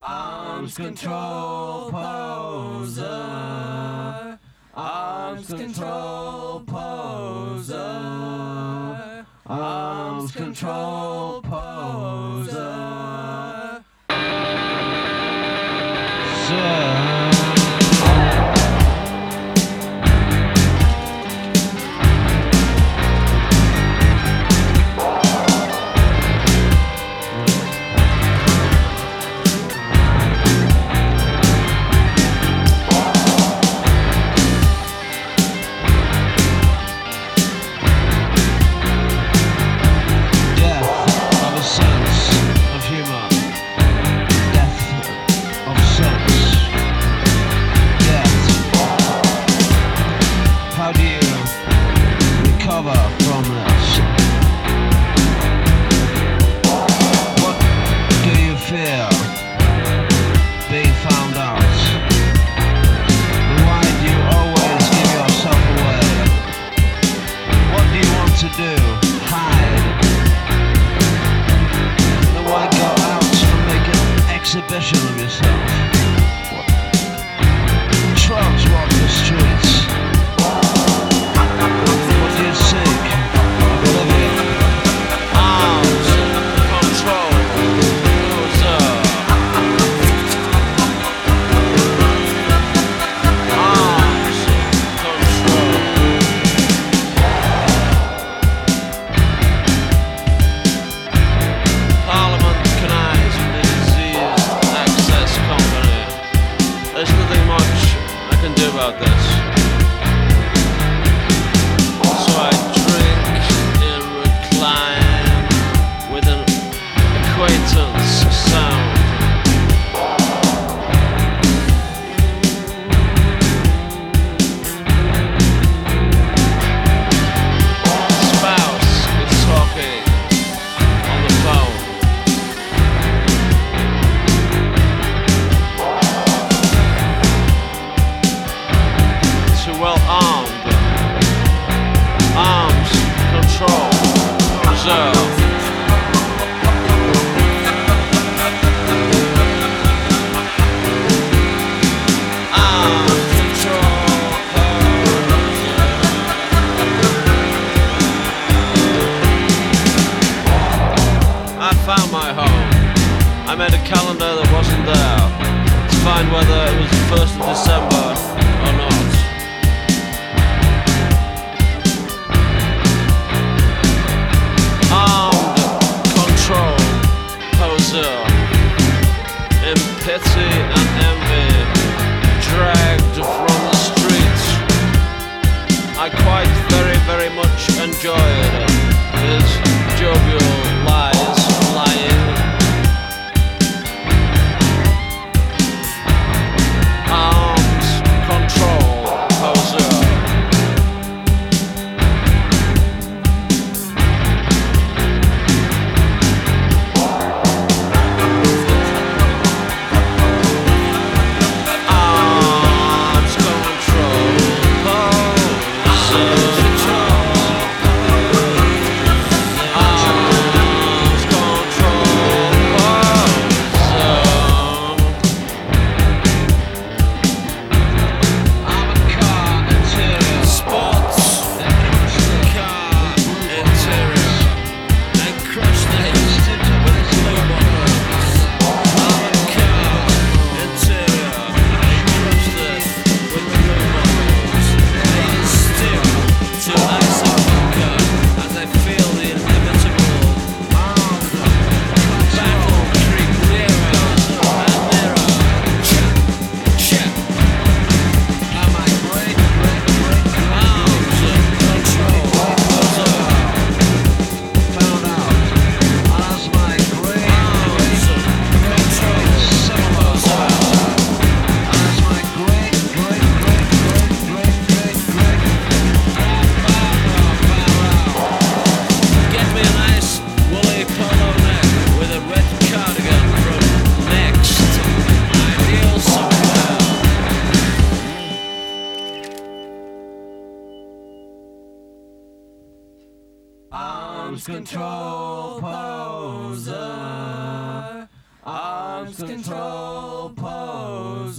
Arms control poser. Arms control poser. Arms control poser. From this, what do you fear? Being found out? Why do you always give yourself away? What do you want to do? Hide? Then why go out and make an exhibition of yourself? Trumps walk the streets. What do you seek? Oblivion. Arms control poser. Arms control. Parliament connives with the diseased access company. There's nothing much I can do about this. So I drink and recline with an acquaintance sound. Spouse is talking on the phone. Too well armed. Arms control poser. Arms control poser. I found my home. I made a calendar that wasn't there to find whether it was the 1st of December or not. Armed control poser. In pity and envy, dragged from the streets. I quite very much enjoyed his jovial lies lying. Arms control poser. Arms control poser. Arms control poser. I'm a car interior. Sports car interior and crushed it with blue bubbles. I'm a car interior and crushed it with blue bubbles. Ladies still to ice and vodka as I feel the inevitable battle creep nearer and nearer. Check. Am I great? Arms control poser. Found out. As my great Arms control poser. As my great Get me a nice woolly polo neck with a red cardigan from Next. Ideal somewhere. Arms control poser. Arms control pose.